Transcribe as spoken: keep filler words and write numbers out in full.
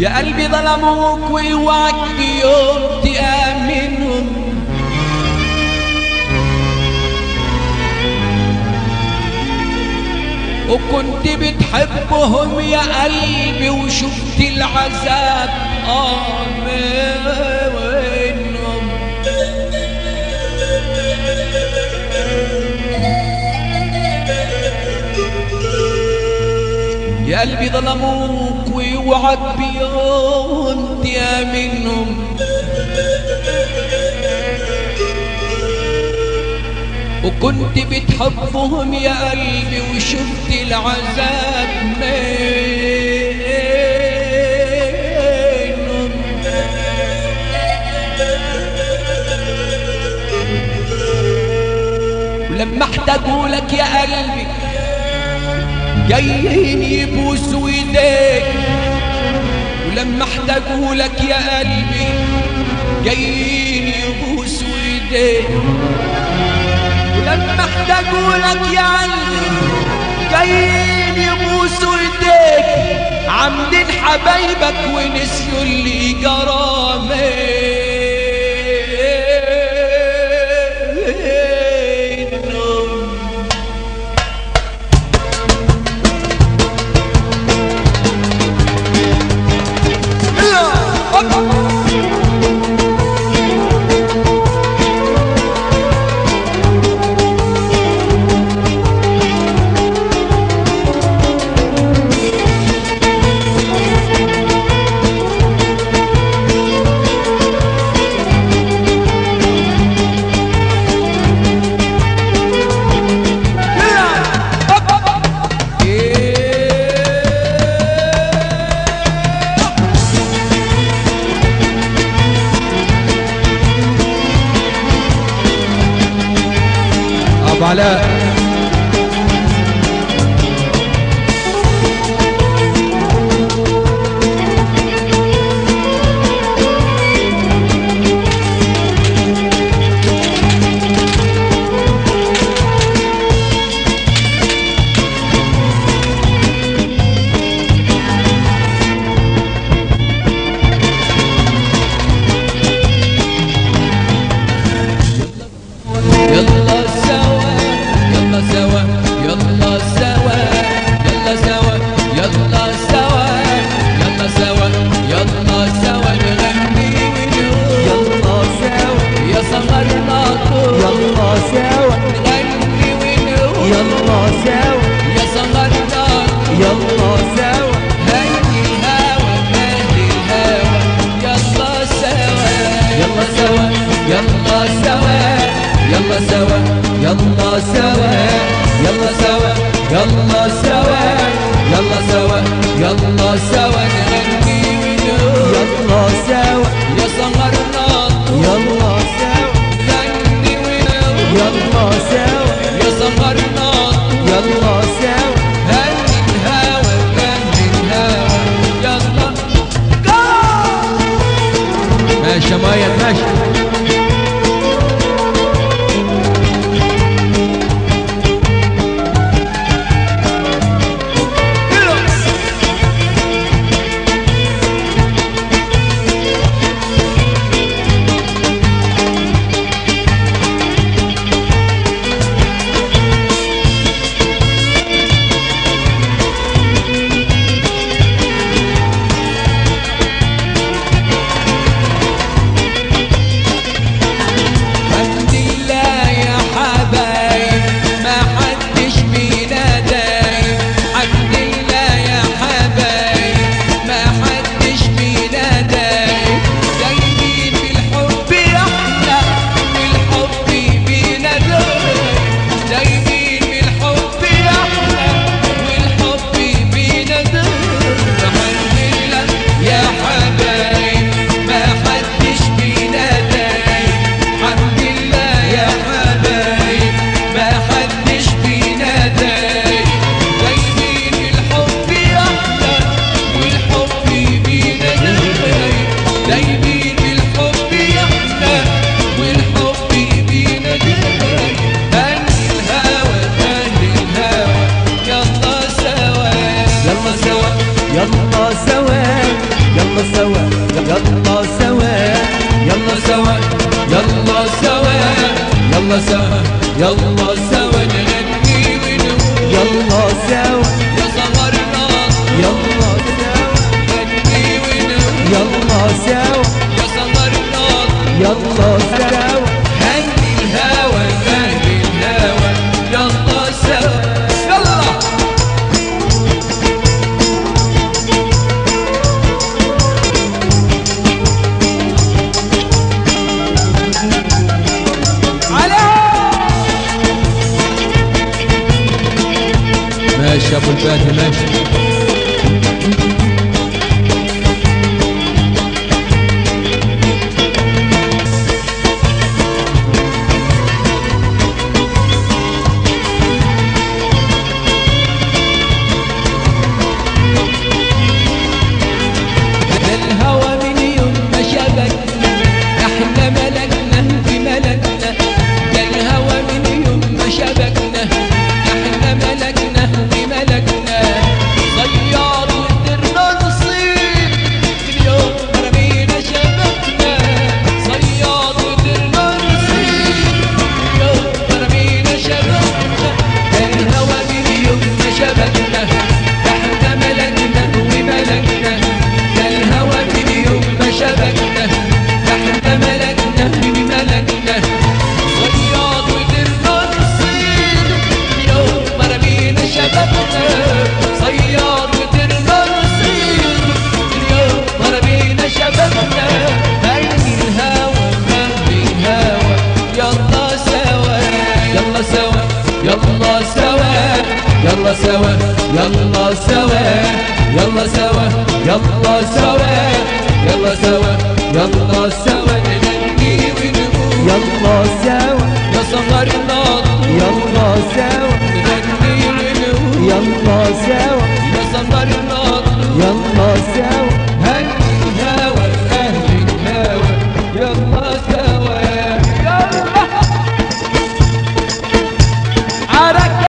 يا قلبي ظلموك واوعك بيوم تآمنهم، وكنت بتحبهم يا قلبي وشفت العذاب آه منهم. يا قلبي ظلموك واوعك بيوم تآمنهم، وكنت بتحبهم يا قلبي وشفت العذاب منهم. ولما احتاجوا لك يا قلبي جايين يبوسوا ايديك، ولما احتاجوا لك يا قلبي جايين يبوسوا ايديك، ولما احتاجوا لك يا قلبي جايين يبوسوا ايديك، عاملين حبايبك ونسيوا اللي جرى منهم. علاء يلا سوا يلا سوا يلا سوا يلا سوا يلا سوا يلا سوا نغني ونقول يلا سوا يا صغرنا يلا سوا نغني ونقول يلا سوا يا صغرنا يلا سوا هني الهوى هني الهوى يلا سوا يلا ماشي يا ابو الفاتح ماشي الهوى من يوم ما شبكنا احنا ملكنا بملكنا ده الهوى من يوم ما شبكنا احنا ملكنا بملكنا صياد وقدرنا نصيب اليوم رمينا شبكنا صياد وقدرنا نصيب اليوم رمينا شبكنا ده الهوى من يوم ما شبكنا احنا ملكنا وملكنا ده الهوى من يوم ما شبكنا احنا ملكنا بملكنا صياد وقدرنا نصيب اليوم رمينا شبكنا صياد وقدرنا نصيب اليوم رمينا شبكنا هني الهوى هني الهوى يلا سوا يلا سوا يلا سوا يلا سوا يلا سوا يلا سوا يلا سوا يلا سوا يلا سوا نغني ونقول يلا سوا يا صغرنا يلا سوا نغني ونقول يلا سوا